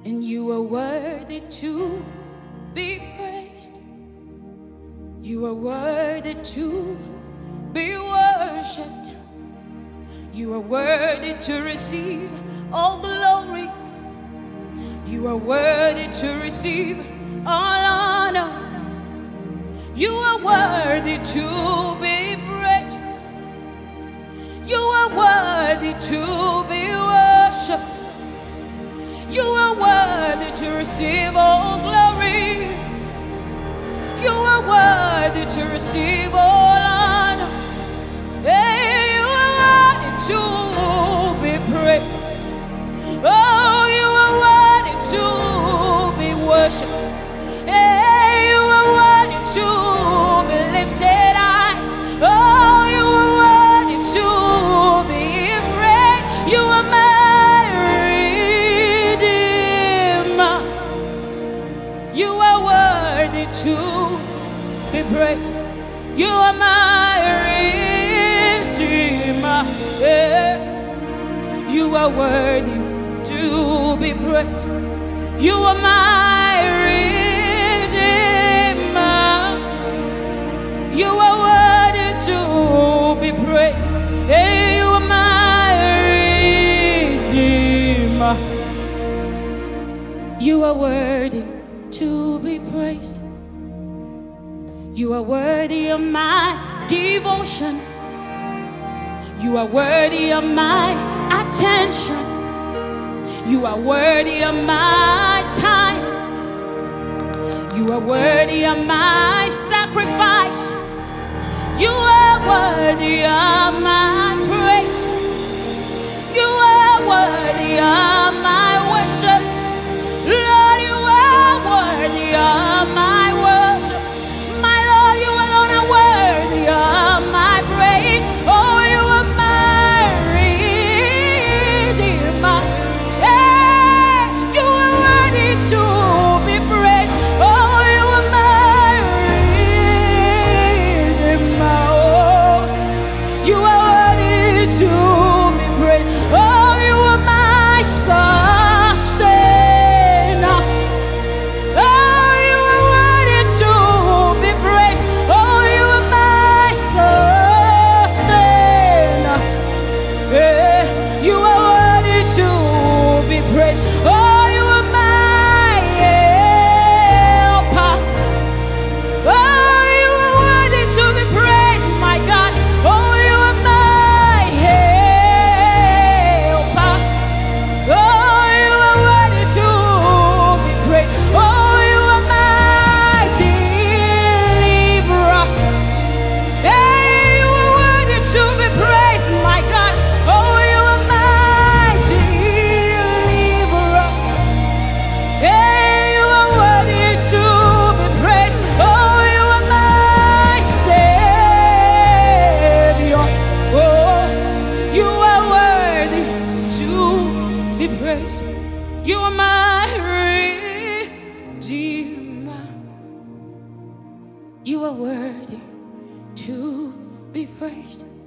and you are worthy to be praised. You are worthy to be worshipped. You are worthy to receive all glory. You are worthy to receive all honor. You are worthy to be praised. You are worthy to be worshipped. You are worthy to receive all glory. You are worthy to receive all honor. Hey, you are worthy to be praised. Oh, you are worthy to be worshipped. Hey, you are worthy to be lifted high. Oh, you are worthy to be praised. You are my Redeemer. You are worthy to be praised. You are my Redeemer. Yeah. You are worthy to be praised. You are my Redeemer. You are worthy to be praised. Hey, you are my Redeemer. You are worthy to be praised. You are worthy of my devotion. You are worthy of my attention. You are worthy of my time. You are worthy of my sacrifice. You are worthy of my praise. You are worthy of my worship. Lord, you are worthy of my worship. My Lord, you alone are worthy of my praise. Oh, you are my Redeemer. Hey, you are worthy to be praised. Oh, you are my Redeemer. Oh, you are worthy to be praised. Oh, you are my sustainer. Oh, you are worthy to be praised. Oh, you are my sustainer. Yeah, you are worthy to be praised. Oh, you are my helper. Oh, you are worthy to be praised, my God. Oh, you are my helper. Oh, you are worthy to be praised. Oh, you are my deliverer. Hey, you are worthy to be praised, my God. Oh, you are my deliverer. Hey, you are worthy to be praised. Oh, you are my Savior. Oh, you are worthy to be praised. You are my Redeemer. You are worthy to be praised.